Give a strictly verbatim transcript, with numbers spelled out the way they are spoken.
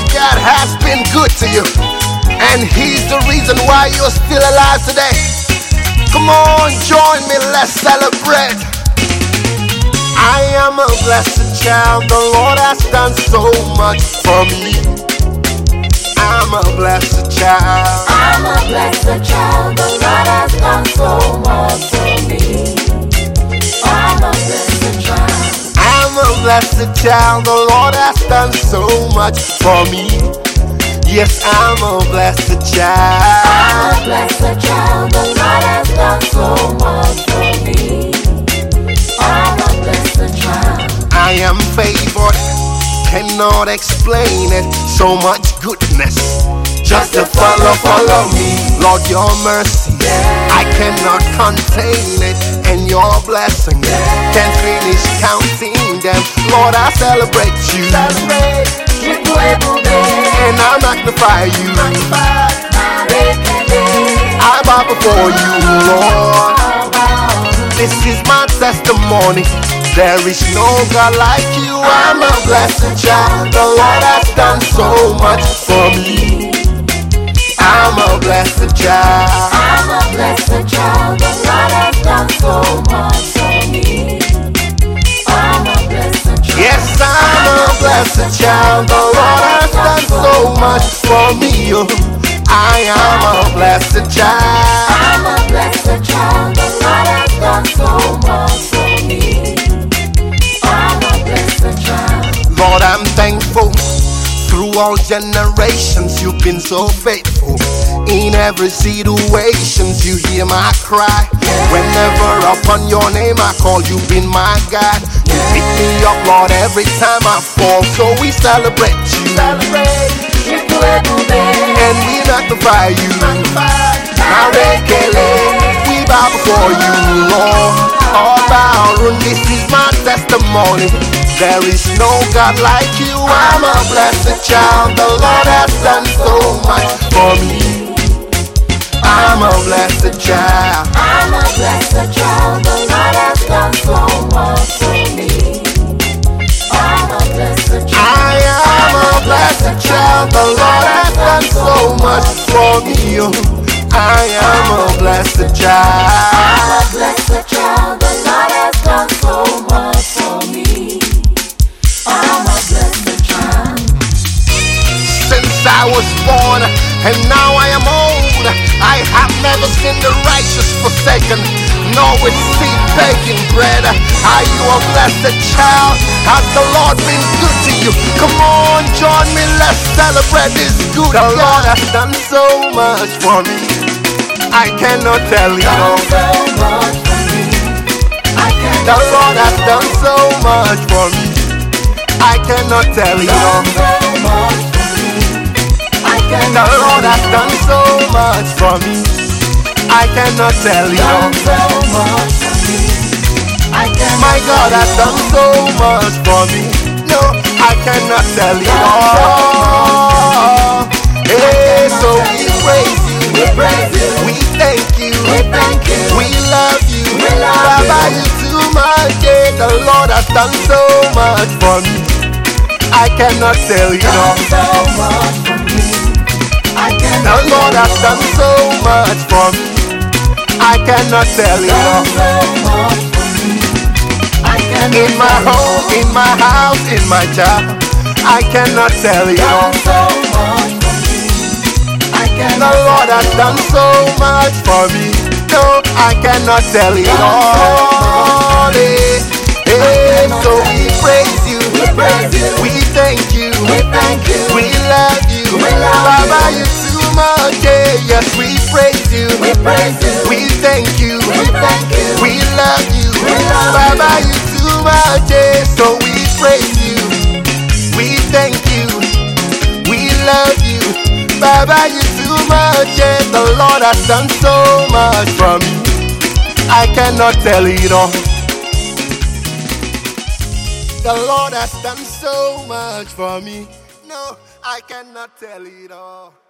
that God has been good to you, and He's the reason why you're still alive today. Come on, join me, let's celebrate. I am a blessed child, the Lord has done so much for me. I'm a blessed child. I'm a blessed child, the Lord has done so much for me. I'm a blessed child. I'm a blessed child, the Lord has done so much for me. Yes, I'm a blessed child. I'm a blessed child, the Lord has done so much for me. I'm a blessed child. I am favored, cannot explain it, so much goodness. Just to follow, follow me, Lord, your mercy, I cannot contain it, and your blessing, can't finish counting them. Lord, I celebrate you, and I magnify you. I bow before you, Lord. This is my testimony. There is no God like you. I'm a blessed child. The Lord has done so much for me. I'm a blessed child. I'm a blessed child. The Lord has done so much for me. I'm a blessed child. Yes, I'm a blessed child. The Lord has done so much for me. Oh, I am a blessed child. I'm a blessed child. The Lord has done so much for me. I'm a blessed child. Lord, I'm thankful. Through all generations, you've been so faithful. In every situation, you hear my cry. Whenever upon your name I call, you've been my God. You pick me up, Lord, every time I fall. So we celebrate you, and we magnify you. We bow before you, Lord. All bow, this is my testimony. There is no God like you. I'm a blessed child. The Lord has done so much for me. I'm a blessed child. I'm a blessed child. The Lord has done so much for me. I'm a blessed child. I am a blessed child. The Lord has done so much for me. I am a blessed child. I'm a blessed child. The Lord has done so much for me. I'm a blessed child. Since I was born and now I am old, I have never seen the righteous forsaken, nor with seed begging bread. Are you a blessed child? Has the Lord been good to you? Come on, join me, let's celebrate this good. The Lord has done so much for me. I cannot tell you all. The Lord has done so much for me. I cannot tell you all. The Lord has done so much for me. I cannot tell you all. My God has done so much for me. No, I cannot tell you all. Hey, so we praise you. We praise you. We thank you. We thank you. We love you. We love Baba, you. you too much. Yeah, the Lord has done so much for me. I cannot tell you all. So much for me. I The cannot Lord has done so much for me. I cannot tell you all. so much for me. I cannot In my home, in my house, in my job, I cannot tell you all. so much for me. I The cannot Lord has done so much for me. No, I cannot tell you all. Hey, hey, so we praise you. We praise you. We thank you. We thank you. We love you. We love Baba, you. you too much. Yeah, yes, we praise you. We praise you. We thank you. We thank you. We love you. We love Baba, you too much. Yeah, so we praise you. We thank you. We love you. Baba, you too much. Yeah, the Lord has done so much for me. I cannot tell it all. The Lord has done so much for me. No, I cannot tell it all.